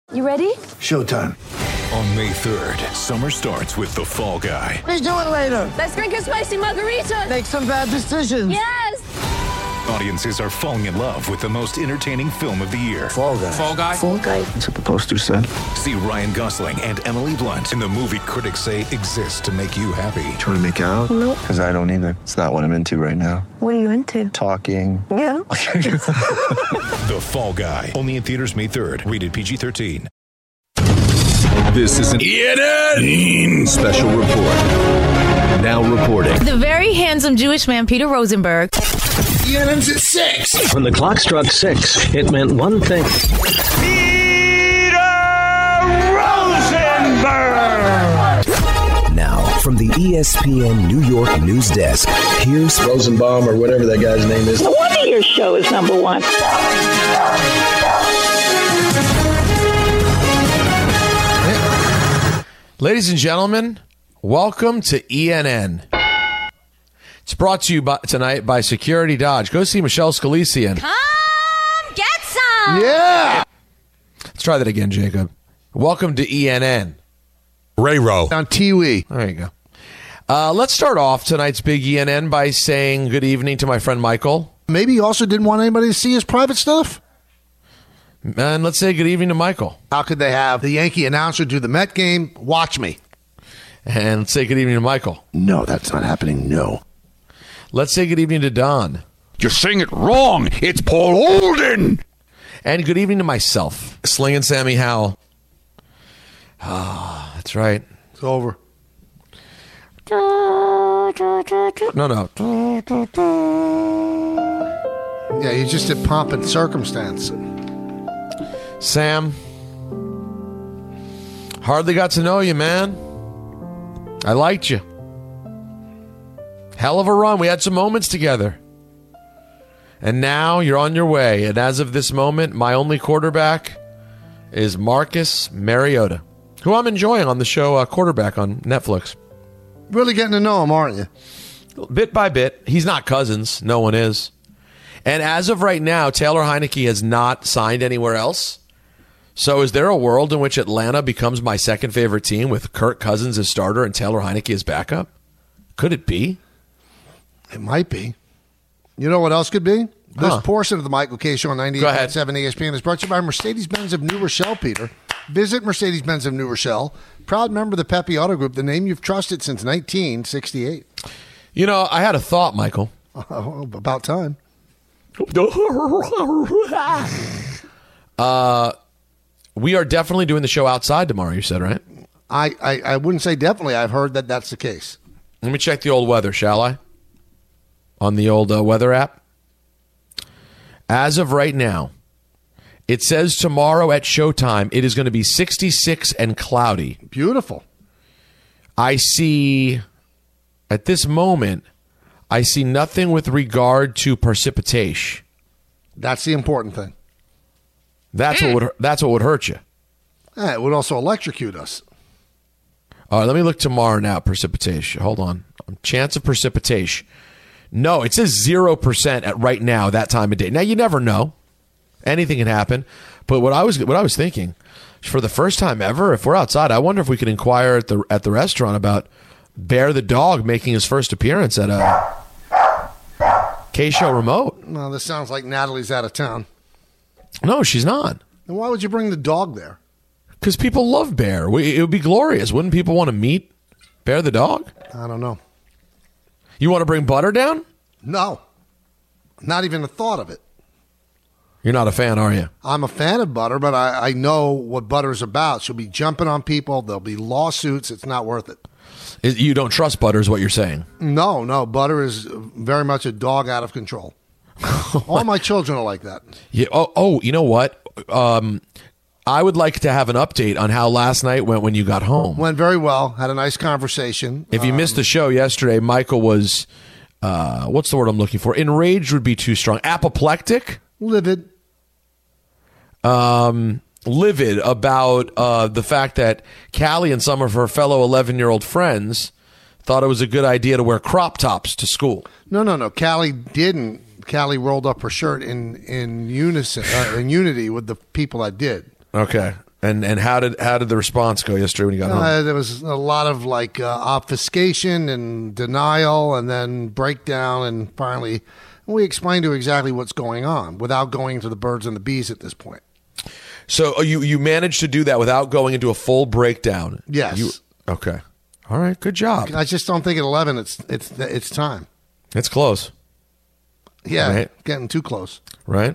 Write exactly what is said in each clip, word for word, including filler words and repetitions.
You ready? Showtime. On May third, summer starts with The Fall Guy. Let's do it later. Let's drink a spicy margarita. Make some bad decisions. Yes. Audiences are falling in love with the most entertaining film of the year. Fall Guy. Fall Guy. Fall Guy. That's what the poster said. See Ryan Gosling and Emily Blunt in the movie critics say exists to make you happy. Trying to make it out? Nope. Because I don't either. It's not what I'm into right now. What are you into? Talking. Yeah. The Fall Guy. Only in theaters May third. Rated P G thirteen. This is an E N N special report. Now reporting. The very handsome Jewish man, Peter Rosenberg. E N N's at six. When the clock struck six, it meant one thing. Peter Rosenberg! Now, from the E S P N New York news desk, here's Rosenbaum or whatever that guy's name is. No wonder your show is number one. Ladies and gentlemen, welcome to E N N. It's brought to you by, tonight by Security Dodge. Go see Michelle Scalisi. And Come get some. Yeah! let's try that again, Jacob. Welcome to E N N. Ray Rowe. On Tiwi. There you go. Uh, let's start off tonight's big E N N by saying good evening to my friend Michael. Maybe he also didn't want anybody to see his private stuff? And let's say good evening to Michael. How could they have the Yankee announcer do the Met game? Watch me. And let's say good evening to Michael. No, that's not happening. No. Let's say good evening to Don. You're saying it wrong. It's Paul Olden. And good evening to myself, Slinging Sammy Howell. Ah, that's right. It's over. No, no. Yeah, you just did pomp and circumstance. Sam, hardly got to know you, man. I liked you. Hell of a run. We had some moments together. And now you're on your way. And as of this moment, my only quarterback is Marcus Mariota, who I'm enjoying on the show uh, Quarterback on Netflix. Really getting to know him, aren't you? Bit by bit. He's not Cousins. No one is. And as of right now, Taylor Heineke has not signed anywhere else. So is there a world in which Atlanta becomes my second favorite team with Kirk Cousins as starter and Taylor Heineke as backup? Could it be? It might be. You know what else could be? This Huh. portion of the Michael K. Show on ninety-eight point seven E S P N is brought to you by Mercedes-Benz of New Rochelle, Peter. Visit Mercedes-Benz of New Rochelle. Proud member of the Pepe Auto Group, the name you've trusted since nineteen sixty-eight. You know, I had a thought, Michael. Oh, about time. uh, we are definitely doing the show outside tomorrow, you said, right? I, I, I wouldn't say definitely. I've heard that that's the case. Let me check the old weather, shall I? On the old uh, weather app. As of right now, it says tomorrow at showtime, it is going to be sixty-six and cloudy. Beautiful. I see, at this moment, I see nothing with regard to precipitation. That's the important thing. That's what would that's what would hurt you. Eh, it would also electrocute us. All right, let me look tomorrow now. Precipitation. Hold on. Chance of precipitation. No, it says zero percent at right now, that time of day. Now, you never know. Anything can happen. But what I was what I was thinking, for the first time ever, if we're outside, I wonder if we could inquire at the at the restaurant about Bear the dog making his first appearance at a K-Show remote. No, this sounds like Natalie's out of town. No, she's not. Then why would you bring the dog there? Because people love Bear. We, it would be glorious. Wouldn't people want to meet Bear the dog? I don't know. You want to bring Butter down? No. Not even a thought of it. You're not a fan, are you? I'm a fan of Butter, but I, I know what Butter's about. She'll be jumping on people. There'll be lawsuits. It's not worth it. Is, you don't trust Butter is what you're saying. No, no. Butter is very much a dog out of control. All my children are like that. Yeah. Oh, oh you know what? Um, I would like to have an update on how last night went when you got home. Went very well. Had a nice conversation. If you um, missed the show yesterday, Michael was, uh, what's the word I'm looking for? Enraged would be too strong. Apoplectic? Livid. Um, livid about uh, the fact that Callie and some of her fellow eleven-year-old friends thought it was a good idea to wear crop tops to school. No, no, no. Callie didn't. Callie rolled up her shirt in in unison, uh, in unity with the people that did. Okay. And and how did how did the response go yesterday when you got home? Uh, there was a lot of like uh, obfuscation and denial, and then breakdown, and finally we explained to exactly what's going on without going to the birds and the bees at this point. So you you managed to do that without going into a full breakdown. Yes. You, okay. All right. Good job. I just don't think at eleven it's it's it's time. It's close. Yeah, right. Getting too close. Right.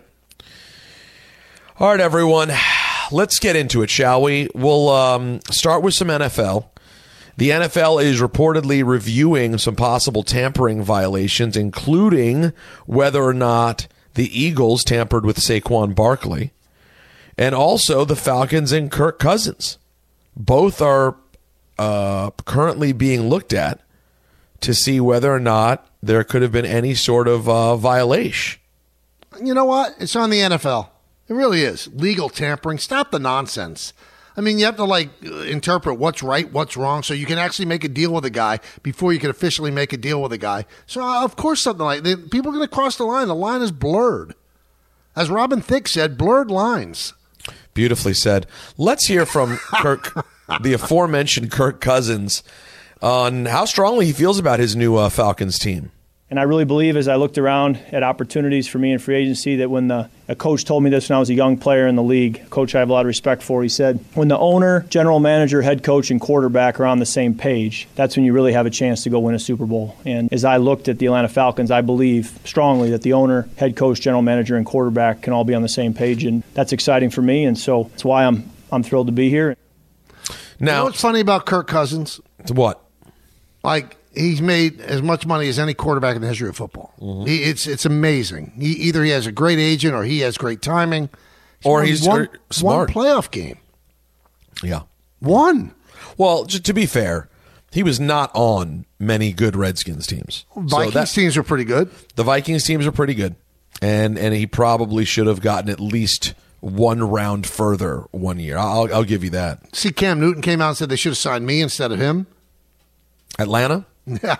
All right, everyone. Let's get into it, shall we? We'll um, start with some N F L. The N F L is reportedly reviewing some possible tampering violations, including whether or not the Eagles tampered with Saquon Barkley, and also the Falcons and Kirk Cousins. Both are uh, currently being looked at to see whether or not there could have been any sort of uh, violation. You know what? It's on the N F L. It really is. Legal tampering. Stop the nonsense. I mean, you have to, like, interpret what's right, what's wrong, so you can actually make a deal with a guy before you can officially make a deal with a guy. So, uh, of course, something like that. People are going to cross the line. The line is blurred. As Robin Thicke said, blurred lines. Beautifully said. Let's hear from Kirk, the aforementioned Kirk Cousins, on how strongly he feels about his new uh, Falcons team. And I really believe, as I looked around at opportunities for me in free agency, that when the a coach told me this when I was a young player in the league, a coach I have a lot of respect for, he said, when the owner, general manager, head coach, and quarterback are on the same page, that's when you really have a chance to go win a Super Bowl. And as I looked at the Atlanta Falcons, I believe strongly that the owner, head coach, general manager, and quarterback can all be on the same page, and that's exciting for me, and so that's why I'm I'm thrilled to be here. Now, you know what's funny about Kirk Cousins? What? Like, he's made as much money as any quarterback in the history of football. Mm-hmm. He, it's it's amazing. He, either he has a great agent or he has great timing. He's or he's one, smart. One playoff game. Yeah. One. Well, just to be fair, he was not on many good Redskins teams. Vikings so that, teams are pretty good. The Vikings teams are pretty good. And and he probably should have gotten at least one round further one year. I'll, I'll give you that. See, Cam Newton came out and said they should have signed me instead of him. Atlanta? Yeah.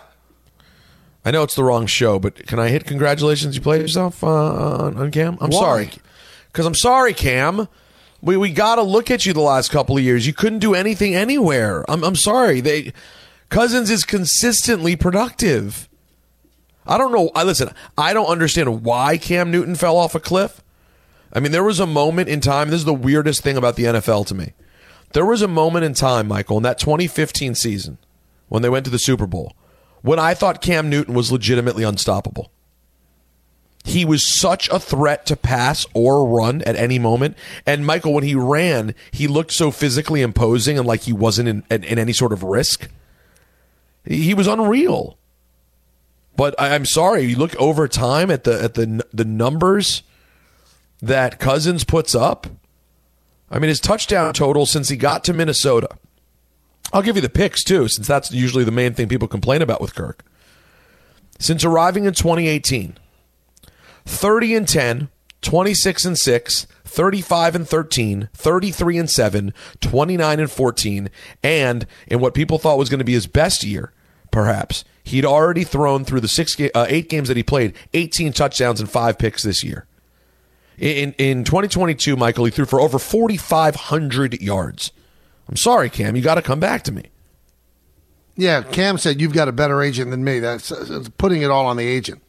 I know it's the wrong show, but can I hit congratulations? You played yourself uh, on, on Cam? I'm Why? sorry. Because I'm sorry, Cam. We we got to look at you the last couple of years. You couldn't do anything anywhere. I'm I'm sorry. They Cousins is consistently productive. I don't know. I listen, I don't understand why Cam Newton fell off a cliff. I mean, there was a moment in time. This is the weirdest thing about the N F L to me. There was a moment in time, Michael, in that twenty fifteen season when they went to the Super Bowl, when I thought Cam Newton was legitimately unstoppable. He was such a threat to pass or run at any moment. And Michael, when he ran, he looked so physically imposing and like he wasn't in, in, in any sort of risk. He was unreal. But I, I'm sorry, you look over time at the at the the numbers that Cousins puts up. I mean, his touchdown total since he got to Minnesota. I'll give you the picks, too, since that's usually the main thing people complain about with Kirk. Since arriving in twenty eighteen, thirty and ten, twenty-six and six, thirty-five and thirteen, thirty-three and seven, twenty-nine and fourteen, and in what people thought was going to be his best year, perhaps, he'd already thrown through the six, uh, eight games that he played, eighteen touchdowns and five picks this year. In, in twenty twenty-two, Michael, he threw for over forty-five hundred yards. I'm sorry, Cam. You got to come back to me. Yeah, Cam said you've got a better agent than me. That's uh, putting it all on the agent.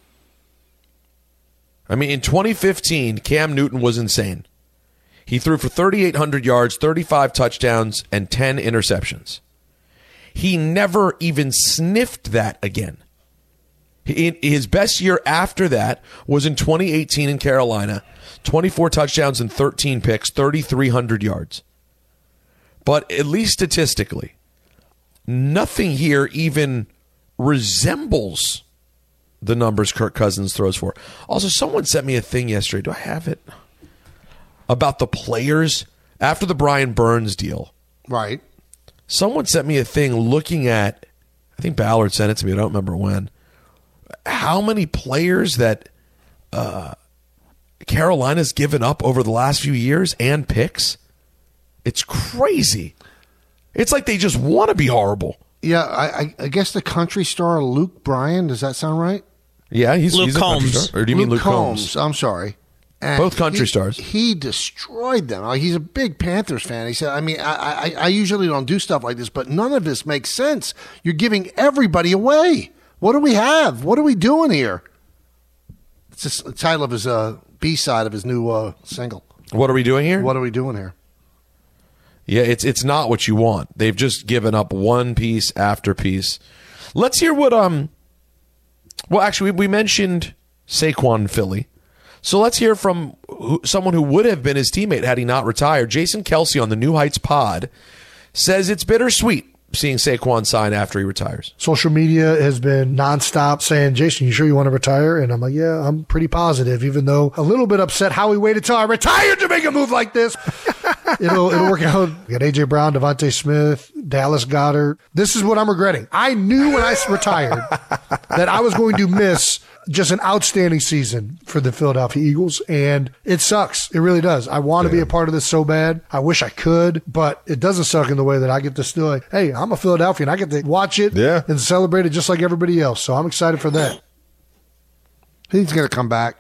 I mean, in twenty fifteen, Cam Newton was insane. He threw for thirty-eight hundred yards, thirty-five touchdowns, and ten interceptions. He never even sniffed that again. He, his best year after that was in twenty eighteen in Carolina, twenty-four touchdowns and thirteen picks, thirty-three hundred yards. But at least statistically, nothing here even resembles the numbers Kirk Cousins throws for. Also, someone sent me a thing yesterday. Do I have it? About the players after the Brian Burns deal. Right. Someone sent me a thing looking at, I think Ballard sent it to me, I don't remember when, how many players that uh, Carolina's given up over the last few years and picks. It's crazy. It's like they just want to be horrible. Yeah, I, I guess the country star Luke Bryan, does that sound right? Yeah, he's Luke he's Combs. A country star. Or do you Luke mean Luke Combs? Combs? I'm sorry. And Both country he, stars. He destroyed them. Like, he's a big Panthers fan. He said, I mean, I, I, I usually don't do stuff like this, but none of this makes sense. You're giving everybody away. What do we have? What are we doing here? It's just the title of his uh, B-side of his new uh, single. What are we doing here? What are we doing here? Yeah, it's it's not what you want. They've just given up one piece after piece. Let's hear what um. Well, actually, we mentioned Saquon Philly, so let's hear from who, someone who would have been his teammate had he not retired. Jason Kelsey on the New Heights Pod says it's bittersweet seeing Saquon sign after he retires. Social media has been nonstop saying, Jason, you sure you want to retire? And I'm like, yeah, I'm pretty positive, even though a little bit upset how he waited till I retired to make a move like this. it'll it'll work out. We got A J Brown, Devontae Smith, Dallas Goedert. This is what I'm regretting. I knew when I retired that I was going to miss just an outstanding season for the Philadelphia Eagles, and it sucks. It really does. I want to yeah. be a part of this so bad. I wish I could, but it doesn't suck in the way that I get to still like, hey, I'm a Philadelphian. I get to watch it yeah. and celebrate it just like everybody else, so I'm excited for that. He's going to come back.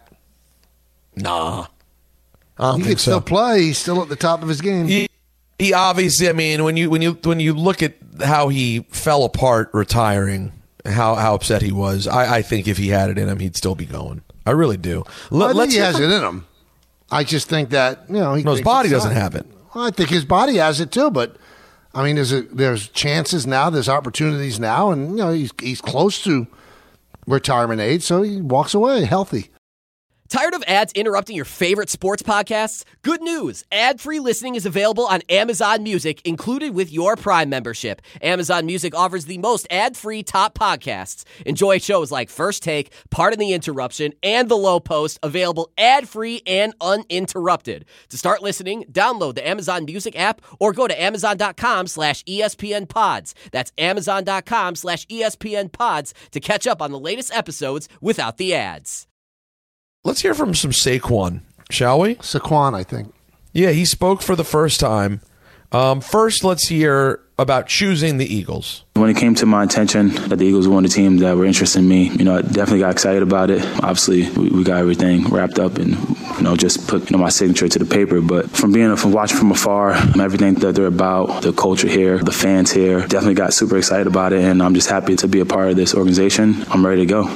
Nah. I don't he think can so. still play. He's still at the top of his game. He, he obviously, I mean, when you when you when you look at how he fell apart retiring, how how upset he was, I, I think if he had it in him, he'd still be going. I really do. Well, I think Let's he has from, it in him. I just think that you know he, no, his body doesn't have it. Well, I think his body has it too, but I mean, there's a, there's chances now, there's opportunities now, and you know he's he's close to retirement age, so he walks away healthy. Tired of ads interrupting your favorite sports podcasts? Good news! Ad-free listening is available on Amazon Music, included with your Prime membership. Amazon Music offers the most ad-free top podcasts. Enjoy shows like First Take, Pardon the Interruption, and The Low Post, available ad-free and uninterrupted. To start listening, download the Amazon Music app or go to amazon.com slash ESPN pods. That's amazon.com slash ESPN pods to catch up on the latest episodes without the ads. Let's hear from some Saquon, shall we? Saquon, I think. Yeah, he spoke for the first time. Um, first, let's hear about choosing the Eagles. When it came to my intention that the Eagles were one of the teams that were interested in me, you know, I definitely got excited about it. Obviously, we, we got everything wrapped up and, you know, just put you know, my signature to the paper. But from being from watching from afar, everything that they're about, the culture here, the fans here, definitely got super excited about it. And I'm just happy to be a part of this organization. I'm ready to go.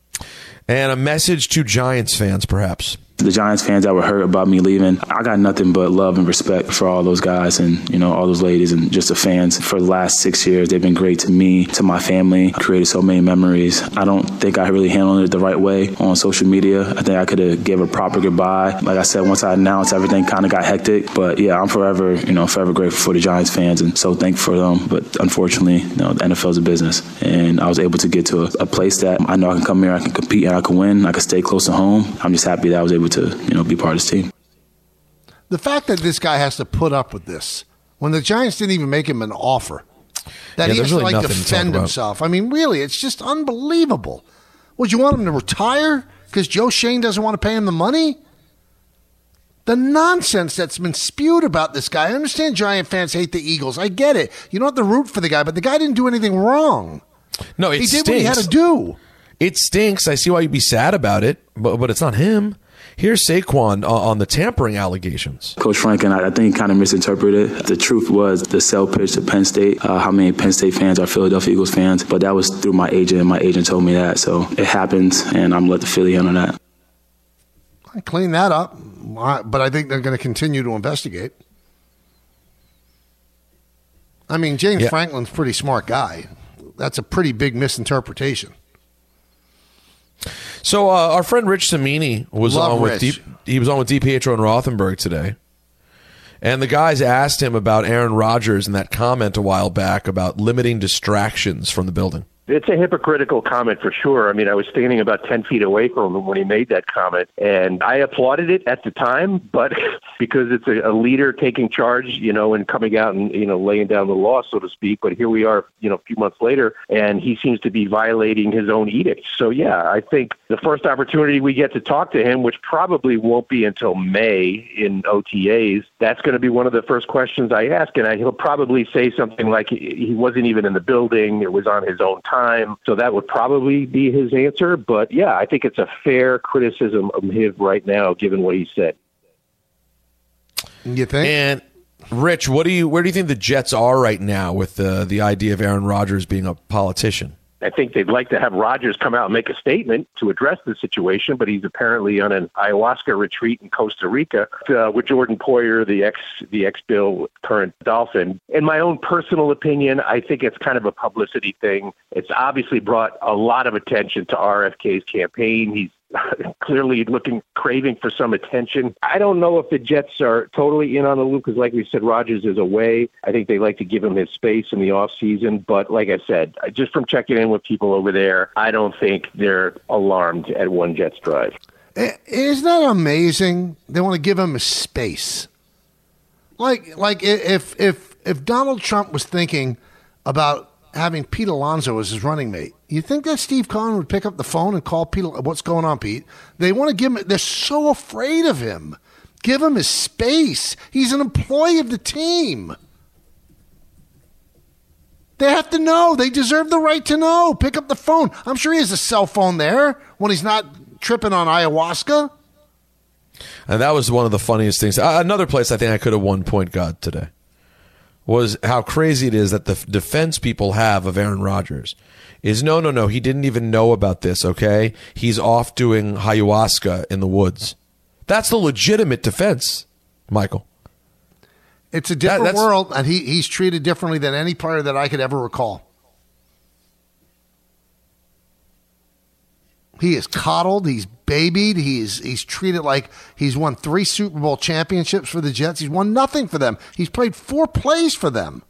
And a message to Giants fans, perhaps. The Giants fans that were hurt about me leaving, I got nothing but love and respect for all those guys and, you know, all those ladies and just the fans. For the last six years, they've been great to me, to my family, created so many memories. I don't think I really handled it the right way on social media. I think I could have gave a proper goodbye. Like I said, once I announced, everything kind of got hectic. But yeah, I'm forever, you know, forever grateful for the Giants fans and so thankful for them. But unfortunately, you know, the N F L is a business. And I was able to get to a, a place that I know I can come here, I can compete, and I can win. I can stay close to home. I'm just happy that I was able to, you know, be part of this team. The fact that this guy has to put up with this when the Giants didn't even make him an offer, that yeah, he has really to like defend himself. I mean, really, it's just unbelievable. Would you want him to retire because Joe Schoen doesn't want to pay him the money? The nonsense that's been spewed about this guy. I understand Giant fans hate the Eagles. I get it. You don't have to root for the guy, but the guy didn't do anything wrong. No, it he stinks. did what he had to do. It stinks. I see why you'd be sad about it, but but it's not him. Here's Saquon uh, on the tampering allegations. Coach Franklin, I, I think, kind of misinterpreted. The truth was the sell pitch to Penn State, uh, how many Penn State fans are Philadelphia Eagles fans, but that was through my agent, and my agent told me that. So it happens, and I'm let the Philly handle that. I clean that up, but I think they're going to continue to investigate. I mean, James yeah. Franklin's a pretty smart guy. That's a pretty big misinterpretation. So uh, our friend Rich Cimini was Love on with Rich. D, he was on with DiPietro and Rothenberg today, and the guys asked him about Aaron Rodgers and that comment a while back about limiting distractions from the building. It's a hypocritical comment for sure. I mean, I was standing about ten feet away from him when he made that comment, and I applauded it at the time, but because it's a, a leader taking charge, you know, and coming out and, you know, laying down the law, so to speak. But here we are, you know, a few months later, and he seems to be violating his own edict. So, yeah, I think the first opportunity we get to talk to him, which probably won't be until May in O T As, that's going to be one of the first questions I ask, and I, he'll probably say something like he wasn't even in the building, it was on his own time. time. So that would probably be his answer. But, yeah, I think it's a fair criticism of him right now, given what he said. You think? And, Rich, what do you? where do you think the Jets are right now with the, the idea of Aaron Rodgers being a politician? I think they'd like to have Rodgers come out and make a statement to address the situation, but he's apparently on an ayahuasca retreat in Costa Rica uh, with Jordan Poyer, the ex the ex-Bill, current Dolphin. In my own personal opinion, I think it's kind of a publicity thing. It's obviously brought a lot of attention to R F K's campaign. He's clearly looking, craving for some attention. I don't know if the Jets are totally in on the loop because, like we said, Rodgers is away. I think they like to give him his space in the offseason. But like I said, just from checking in with people over there, I don't think they're alarmed at one Jets drive. Isn't that amazing? They want to give him a space. Like, like if if if Donald Trump was thinking about having Pete Alonso as his running mate, you think that Steve Cohen would pick up the phone and call Pete? What's going on, Pete? They want to give him. They're so afraid of him. Give him his space. He's an employee of the team. They have to know. They deserve the right to know. Pick up the phone. I'm sure he has a cell phone there when he's not tripping on ayahuasca. And that was one of the funniest things. Uh, another place I think I could have won point guard today was how crazy it is that the f- defense people have of Aaron Rodgers is no, no, no. He didn't even know about this, okay? He's off doing ayahuasca in the woods. That's the legitimate defense, Michael. It's a different that, world, and he, he's treated differently than any player that I could ever recall. He is coddled. He's babied. He's he's treated like he's won three Super Bowl championships for the Jets. He's won nothing for them. He's played four plays for them.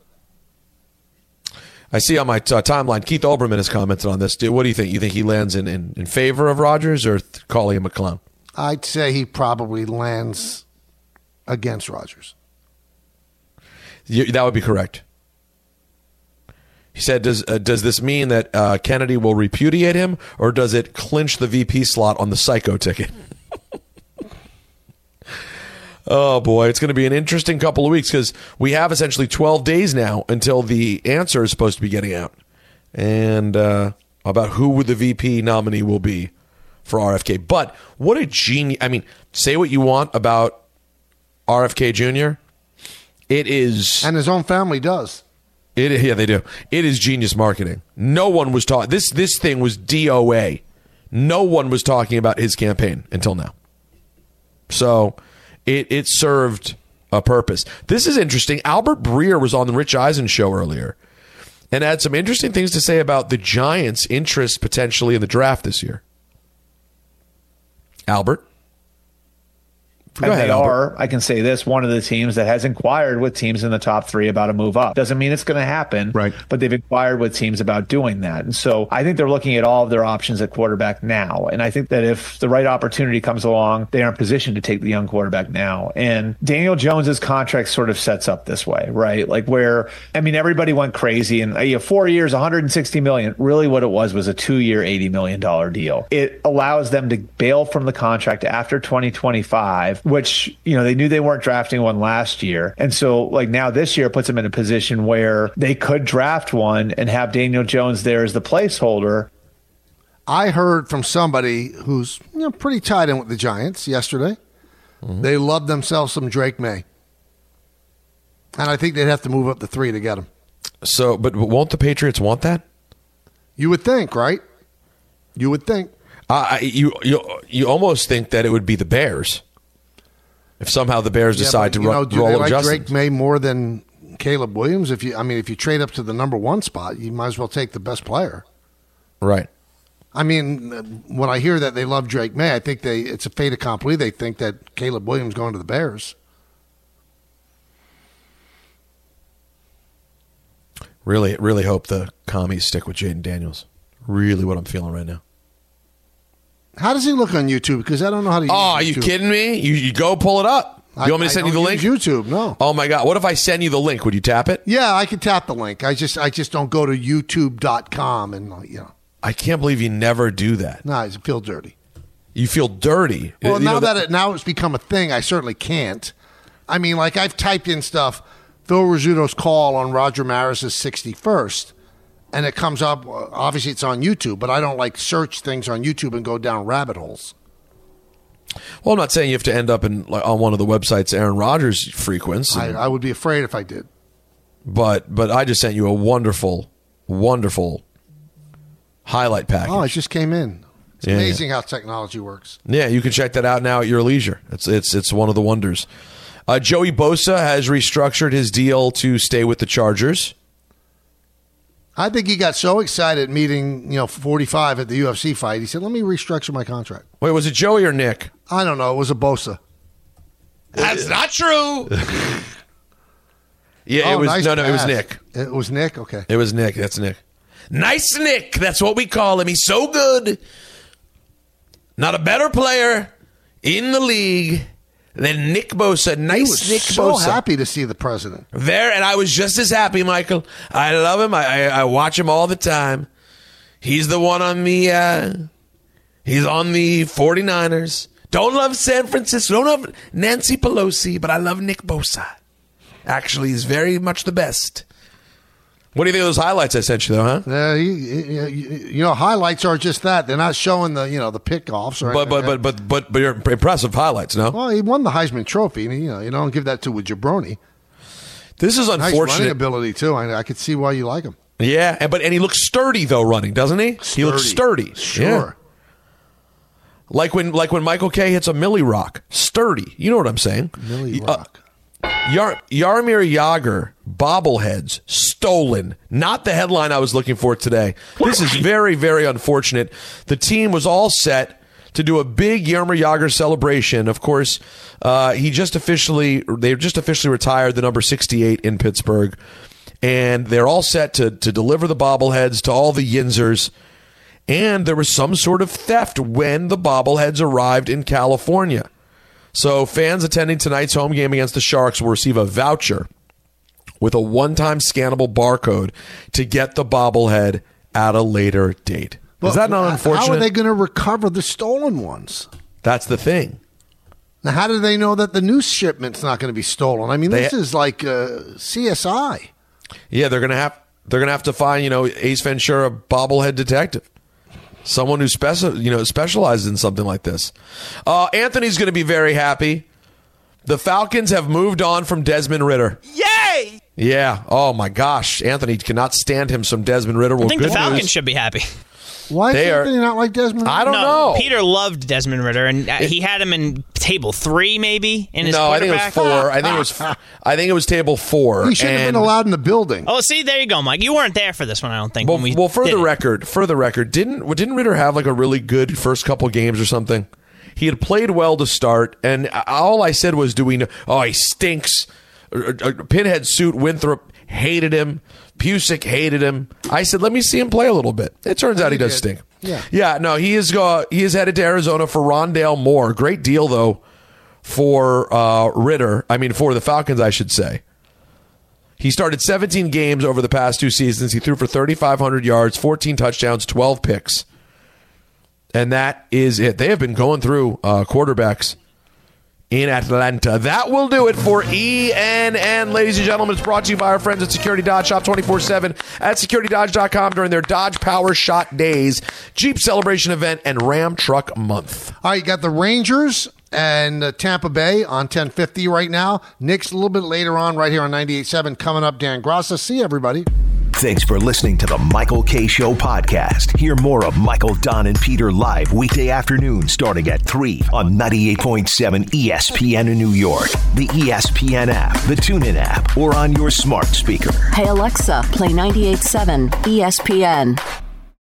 I see on my t- timeline, Keith Olbermann has commented on this. What do you think? You think he lands in, in, in favor of Rodgers or th- calling him a clown? I'd say he probably lands against Rodgers. You, that would be correct. He said, does uh, does this mean that uh, Kennedy will repudiate him, or does it clinch the V P slot on the psycho ticket? Oh, boy, it's going to be an interesting couple of weeks because we have essentially twelve days now until the answer is supposed to be getting out. And uh, about who the V P nominee will be for R F K. But what a genius. I mean, say what you want about R F K Junior It is. And his own family does. It, yeah, they do. It is genius marketing. No one was talking. This this thing was D O A. No one was talking about his campaign until now. So it it served a purpose. This is interesting. Albert Breer was on the Rich Eisen show earlier and had some interesting things to say about the Giants' interest potentially in the draft this year. Albert? Go and ahead, they Albert. are, I can say this, one of the teams that has inquired with teams in the top three about a move up. Doesn't mean it's going to happen, right? But they've inquired with teams about doing that. And so I think they're looking at all of their options at quarterback now. And I think that if the right opportunity comes along, they are in position to take the young quarterback now. And Daniel Jones's contract sort of sets up this way, right? Like where, I mean, everybody went crazy and you know, four years, one hundred sixty million dollars. Really what it was was a two-year, eighty million dollars deal. It allows them to bail from the contract after twenty twenty-five, which, you know, they knew they weren't drafting one last year. And so, like, now this year puts them in a position where they could draft one and have Daniel Jones there as the placeholder. I heard from somebody who's, you know, pretty tied in with the Giants yesterday. Mm-hmm. They love themselves some Drake May. And I think they'd have to move up to three to get him. So, but won't the Patriots want that? You would think, right? You would think. Uh, you, you, you almost think that it would be the Bears. If somehow the Bears yeah, decide but, to ro- know, do roll they up like Justin. Drake May more than Caleb Williams? If you, I mean, if you trade up to the number one spot, you might as well take the best player. Right. I mean, when I hear that they love Drake May, I think they it's a fait accompli. They think that Caleb Williams going to the Bears. Really, really hope the commies stick with Jaden Daniels. Really what I'm feeling right now. How does he look on YouTube? Because I don't know how to use Oh, YouTube. are you kidding me? You, you go pull it up. You I, want me to send I you the don't link? use YouTube, no. Oh, my God. What if I send you the link? Would you tap it? Yeah, I can tap the link. I just I just don't go to YouTube dot com and, you know. I can't believe you never do that. No, I feel dirty. You feel dirty? Well, you now know, that it now it's become a thing, I certainly can't. I mean, like, I've typed in stuff, Phil Rizzuto's call on Roger Maris's sixty-first, and it comes up. Obviously, it's on YouTube, but I don't like search things on YouTube and go down rabbit holes. Well, I'm not saying you have to end up in like, on one of the websites Aaron Rodgers frequents. I, I would be afraid if I did. But but I just sent you a wonderful, wonderful highlight package. Oh, it just came in. It's yeah, amazing yeah. how technology works. Yeah, you can check that out now at your leisure. It's it's it's one of the wonders. Uh, Joey Bosa has restructured his deal to stay with the Chargers. I think he got so excited meeting, you know, forty-five at the U F C fight. He said, "Let me restructure my contract." Wait, was it Joey or Nick? I don't know. It was a Bosa. That's not true. yeah, oh, it was nice no, no, pass. it was Nick. It was Nick. Okay, it was Nick. That's Nick. Nice Nick. That's what we call him. He's so good. Not a better player in the league than Nick Bosa. Nice he was Nick so Bosa. happy to see the president there, and I was just as happy, Michael. I love him. I, I, I watch him all the time. He's the one on the. Uh, he's on the 49ers. Don't love San Francisco. Don't love Nancy Pelosi, but I love Nick Bosa. Actually, he's very much the best. What do you think of those highlights I sent you, though, huh? Yeah, he, he, you know, highlights are just that. They're not showing the, you know, the pickoffs or but but, anything. but but but but you're impressive highlights, no? Well, he won the Heisman Trophy, and you know, you don't give that to a jabroni. This is nice unfortunate. running ability too. I, I could see why you like him. Yeah, and, but and he looks sturdy though running, doesn't he? Sturdy. He looks sturdy. Sure. Yeah. Like when like when Michael Kay hits a Millie Rock, sturdy. You know what I'm saying? Millie Uh, Rock. Yar- Jaromir Jagr bobbleheads stolen. Not the headline I was looking for today. This is very, very unfortunate. The team was all set to do a big Jaromir Jagr celebration. Of course, uh, he just officially they just officially retired the number sixty-eight in Pittsburgh, and they're all set to to deliver the bobbleheads to all the Yinzers. And there was some sort of theft when the bobbleheads arrived in California. So fans attending tonight's home game against the Sharks will receive a voucher with a one-time scannable barcode to get the bobblehead at a later date. But Is that not unfortunate? How are they going to recover the stolen ones? That's the thing. Now, how do they know that the new shipment's not going to be stolen? I mean, They- this is like uh, C S I. Yeah, they're gonna have they're gonna have to find, you know, Ace Ventura, bobblehead detective, someone who speci- you know specializes in something like this. Uh, Anthony's going to be very happy. The Falcons have moved on from Desmond Ridder. Yay! Yeah. Oh my gosh, Anthony cannot stand him some Desmond Ridder. Well, I think good the Falcons news. should be happy. Why They is are- Anthony not like Desmond? I don't no, know. Peter loved Desmond Ridder, and uh, he had him in table three, maybe in his No, I think it was quarterback. four. I think it was. I think it was table four. He shouldn't have and- been allowed in the building. Oh, see, there you go, Mike. You weren't there for this one, I don't think. Well, when we well, for did the it. record, for the record, didn't didn't Ridder have like a really good first couple games or something? He had played well to start, and all I said was, "Do we know? Oh, he stinks." Pinhead suit Winthrop hated him. Pusick hated him. I said, "Let me see him play a little bit." It turns out he does stink. Yeah. Yeah. No, he is. Uh, he is headed to Arizona for Rondale Moore. Great deal though for uh, Ridder. I mean, for the Falcons, I should say. He started seventeen games over the past two seasons. He threw for thirty-five hundred yards, fourteen touchdowns, twelve picks. And that is it. They have been going through uh, quarterbacks in Atlanta. That will do it for E N N. Ladies and gentlemen, it's brought to you by our friends at Security Dodge. Shop twenty-four seven at security dodge dot com during their Dodge Power Shot Days, Jeep Celebration Event, and Ram Truck Month. All right, you got the Rangers and uh, Tampa Bay on ten fifty right now. Knicks a little bit later on right here on ninety-eight point seven. Coming up, Dan Grassa. See you, everybody. Thanks for listening to the Michael K. Show podcast. Hear more of Michael, Don, and Peter live weekday afternoon starting at three on ninety-eight point seven E S P N in New York, the E S P N app, the TuneIn app, or on your smart speaker. Hey Alexa, play ninety-eight point seven E S P N.